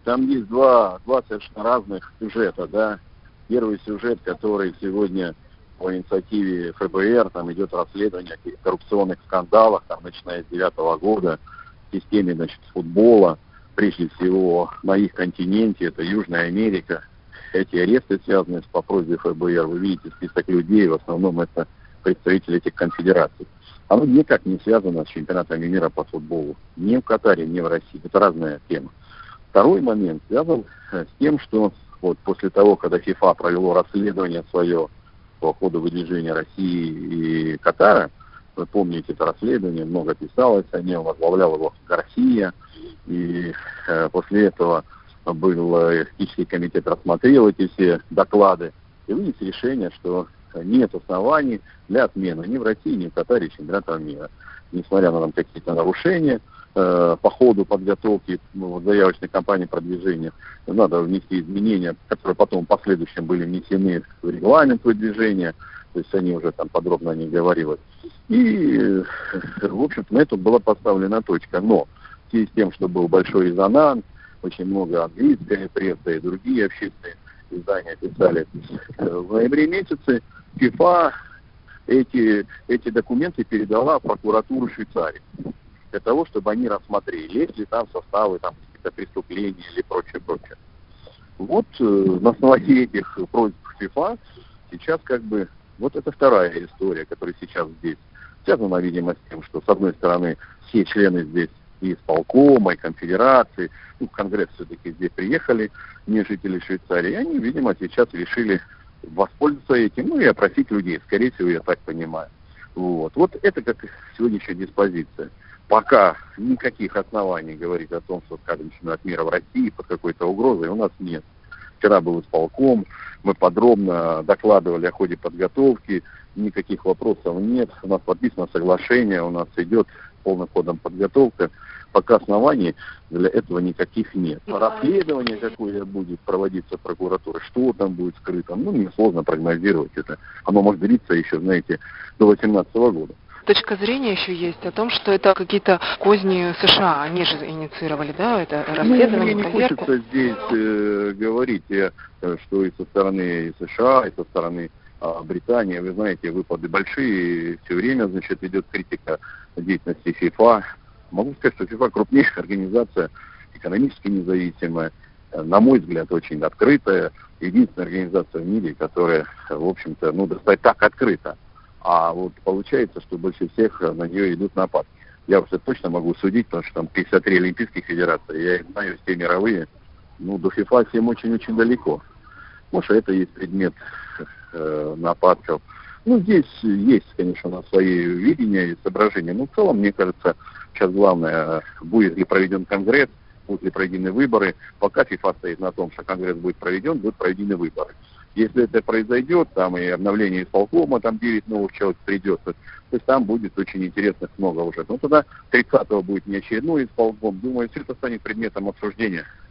там есть два совершенно разных сюжета, да. Первый сюжет, который сегодня по инициативе ФБР, там идет расследование о коррупционных скандалах, там, начиная с 2009 года, в системе, значит, футбола, прежде всего на их континенте, это Южная Америка. Эти аресты связаны по просьбе ФБР, вы видите список людей, в основном это представители этих конфедераций. Оно никак не связано с чемпионатами мира по футболу. Ни в Катаре, ни в России. Это разная тема. Второй момент связан с тем, что вот после того, когда ФИФА провело расследование свое по ходу выдвижения России и Катара, вы помните это расследование, много писалось о нем, возглавлял его Гарсия, и после этого был этический комитет, рассмотрел эти все доклады и вынес решение, что нет оснований для отмены ни в России, ни в Катаре чемпионата мира. Несмотря на там какие-то нарушения по ходу подготовки заявочной кампании продвижения, надо внести изменения, которые потом в последующем были внесены в регламент выдвижения, то есть они уже там подробно о них говорилось. И, в общем-то, на это была поставлена точка. Но в связи с тем, что был большой резонанс, очень много английской прессы и другие общественные издания писали, в ноябре месяце ФИФА эти документы передала в прокуратуру Швейцарии для того, чтобы они рассмотрели, есть ли там составы там, каких-то преступлений или прочее. Вот на основании этих просьб ФИФА сейчас как бы вот это вторая история, которая сейчас здесь связана, видимо, с тем, что с одной стороны все члены здесь и исполкома, и конфедерации, в Конгресс все-таки здесь приехали, не жители Швейцарии, и они, видимо, сейчас решили воспользоваться этим, и опросить людей, скорее всего, я так понимаю. Вот это как сегодняшняя диспозиция. Пока никаких оснований говорить о том, что, скажем, чемпионат мира в России под какой-то угрозой у нас нет. Вчера был исполком, мы подробно докладывали о ходе подготовки, никаких вопросов нет, у нас подписано соглашение, у нас идет полным ходом подготовка, пока оснований для этого никаких нет. Расследование какое будет проводиться прокуратурой, что там будет скрыто, мне сложно прогнозировать это. Оно может длиться еще, знаете, до 2018 года. Точка зрения еще есть о том, что это какие-то козни США, они же инициировали, да, это расследование, мне не хочется здесь говорить, что и со стороны США, и со стороны Британии, вы знаете, выпады большие, все время, значит, идет критика деятельности ФИФА. Могу сказать, что ФИФА крупнейшая организация, экономически независимая, на мой взгляд, очень открытая, единственная организация в мире, которая, в общем-то, достать так открыто. А вот получается, что больше всех на нее идут нападки. Я уже точно могу судить, потому что там 53 олимпийских федерации, я их знаю, все мировые. До ФИФА всем очень-очень далеко. Может, это есть предмет нападков. Здесь есть, конечно, у нас свои видения и соображения. Но в целом, мне кажется, сейчас главное, будет ли проведен Конгресс, будут ли проведены выборы. Пока ФИФА стоит на том, что Конгресс будет проведен, будут проведены выборы. Если это произойдет, там и обновление исполкома, там 9 новых человек придет, то есть там будет очень интересных много уже. Тогда 30-го будет не очередной исполком. Думаю, все это станет предметом обсуждения.